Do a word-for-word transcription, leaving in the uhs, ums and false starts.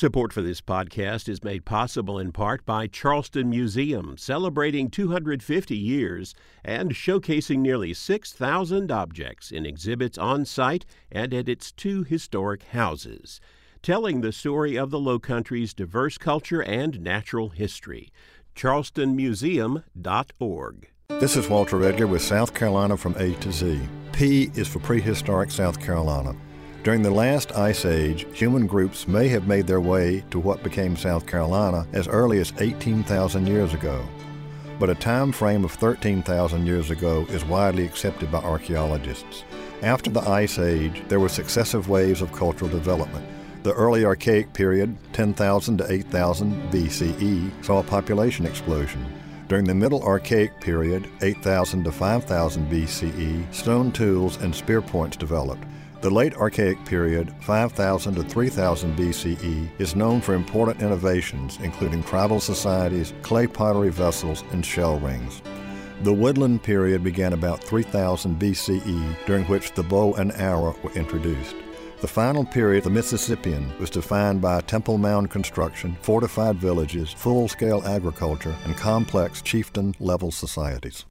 Support for this podcast is made possible in part by Charleston Museum, celebrating two hundred fifty years and showcasing nearly six thousand objects in exhibits on site and at its two historic houses, telling the story of the Lowcountry's diverse culture and natural history. charleston museum dot org. This is Walter Edgar with South Carolina from A to Z. P is for prehistoric South Carolina. During the last ice age, human groups may have made their way to what became South Carolina as early as eighteen thousand years ago. But a time frame of thirteen thousand years ago is widely accepted by archaeologists. After the ice age, there were successive waves of cultural development. The early Archaic period, ten thousand to eight thousand B C E, saw a population explosion. During the Middle Archaic period, eight thousand to five thousand B C E, stone tools and spear points developed. The Late Archaic period, five thousand to three thousand B C E, is known for important innovations, including tribal societies, clay pottery vessels, and shell rings. The Woodland period began about three thousand B C E, during which the bow and arrow were introduced. The final period, the Mississippian, was defined by temple mound construction, fortified villages, full-scale agriculture, and complex chieftain-level societies.